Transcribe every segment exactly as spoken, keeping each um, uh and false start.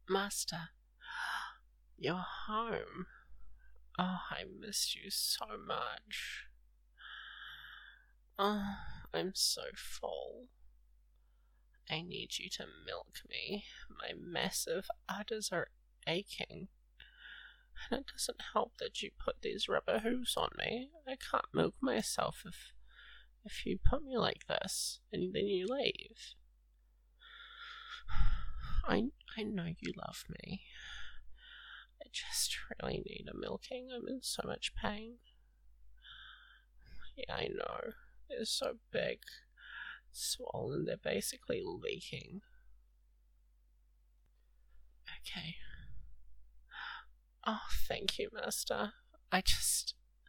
Master, you're home. Oh, I missed you so much. Oh, I'm so full. I need you to milk me. My massive udders are aching. And it doesn't help that you put these rubber hooves on me. I can't milk myself if if you put me like this and then you leave. I I know you love me. I just really need a milking. I'm in so much pain. Yeah, I know. They're so big, swollen, they're basically leaking. Okay. Oh, thank you, Master. I just...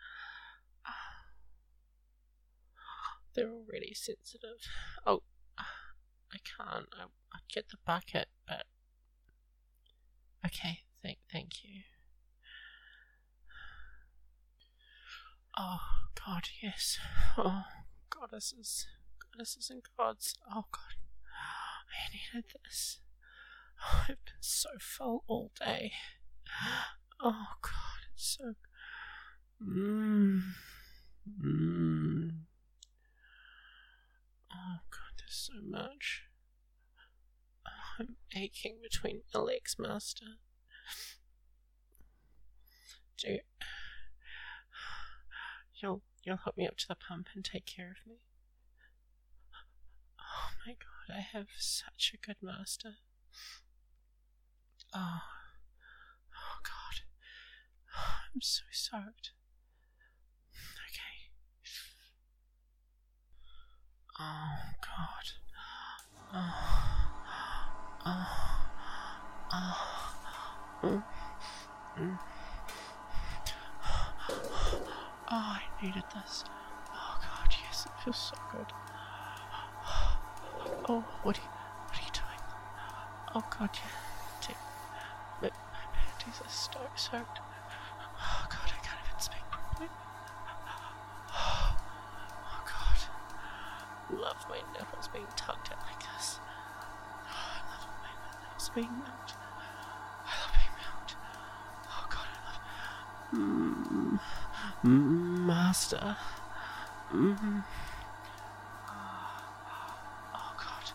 They're already sensitive. Oh, I can't. I, I'd get the bucket, but... Okay, thank, thank you. Oh, God, yes. Oh, goddesses. Goddesses and gods. Oh, God. I needed this. Oh, I've been so full all day. Oh, God, it's so... Mmm. Mmm. Oh, God, there's so much. Oh, I'm aching between my legs, Master. Do you... You'll, you'll hook me up to the pump and take care of me? Oh, my God, I have such a good master. Oh, oh God, I'm so soaked. Okay. Oh God. Oh. Oh. Oh. Mm. Mm. Oh, I needed this. Oh God, yes, it feels so good. Oh, what are you, what are you doing? Oh God, yeah. My, my panties are so soaked. Oh God, I can't even speak properly. Oh, oh God. Love my nipples being tugged at like this. Oh, I love my nipples being milked. I love being milked. Oh God, I love... Mmm. Mmm, master. Mmm. Oh God.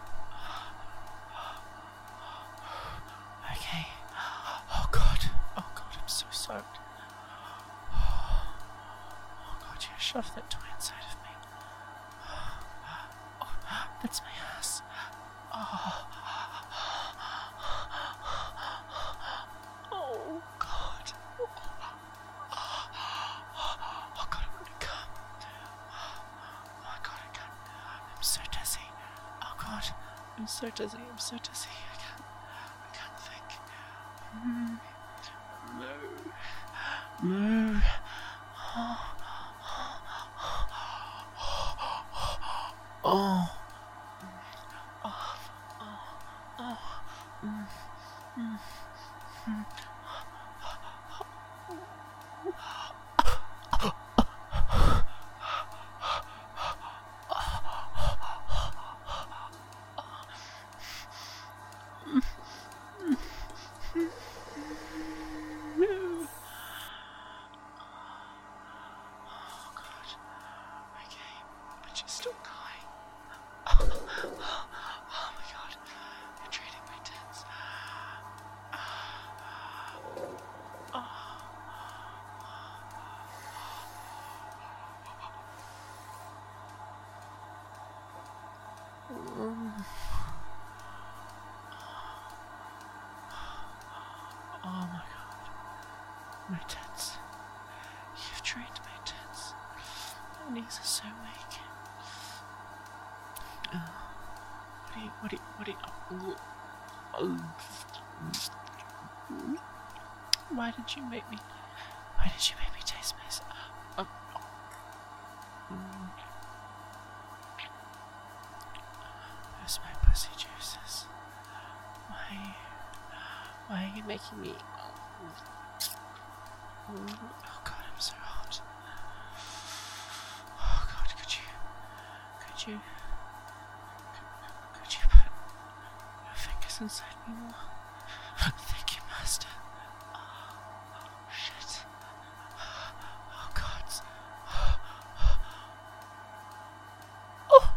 Okay. Oh God. Oh God, I'm so soaked. Oh God, you shove that toy inside of me. Oh, that's my ass. Oh. Oh God. Oh God, I'm gonna come. Oh God, I can't. I'm so dizzy. Oh God, I'm so dizzy. I'm so dizzy. I can't. I can't think. Mm. Moo. Moo. Oh. Oh. Oh. Oh. Oh. Mm. Mm. Mm. Oh my God, my tits. You've trained my tits. My knees are so weak. Uh, what do you, what do you, what do you, oh, oh. Why did you make me, why did you make me taste myself? Oh, oh. Mm. Where's my pussy juices? Why, why are you making me, oh God, I'm so hot. Oh God, could you, could you, could, could you put your fingers inside me more? Thank you, Master. Oh, shit. Oh, God. Oh, oh,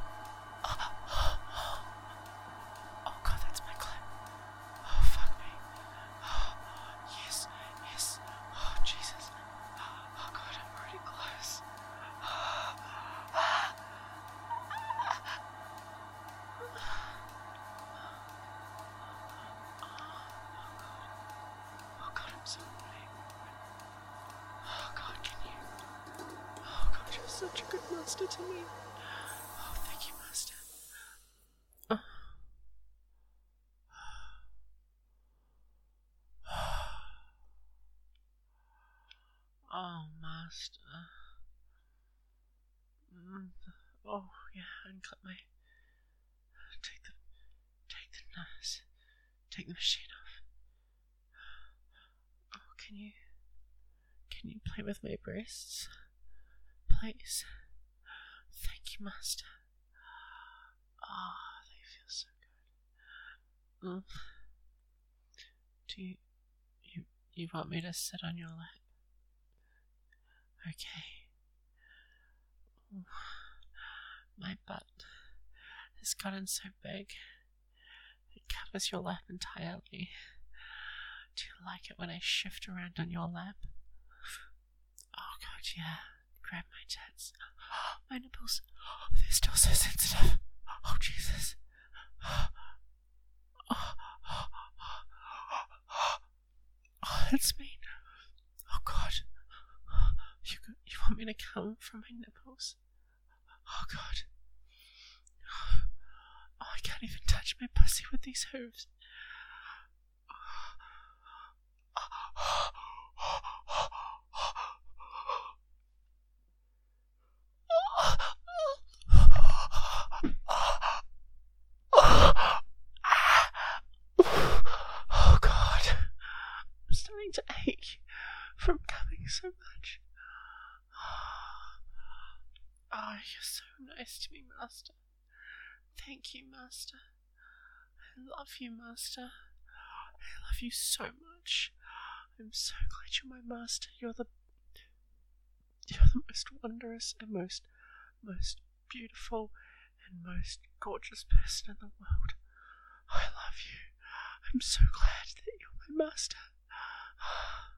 oh God, that's my clap. Oh, fuck me. Oh, yes, yes. Oh, Jesus. Oh, God, I'm already close. Oh, God, I'm so ready. Oh, God, can you? Oh, God, you're such a good master to me. Oh, thank you, Master. Oh. Oh, Master. Mm. Oh, yeah, unclip my... Take the... Take the nurse. Take the machine off. Oh, can you... Can you play with my breasts? Please. Thank you, Master. Ah, oh, they feel so good. Mm. Do you... You... You want me to sit on your lap? Okay. Ooh. My butt has gotten so big. It covers your lap entirely. Do you like it when I shift around on your lap? Oh, God, yeah. Grab my tits. My nipples. Oh, they're still so sensitive. Oh, Jesus. Oh, that's mean. Oh, God. You, you want me to come from my nipples? Oh, God. Oh, I can't even touch my pussy with these hooves. Oh, God. I'm starting to ache from coming so much. Oh, you're so nice to me, Master. Thank you, Master. I love you, Master. I love you so much. I'm so glad you're my master. You're the You're the most wondrous and most most beautiful and most gorgeous person in the world. I love you. I'm so glad that you're my master.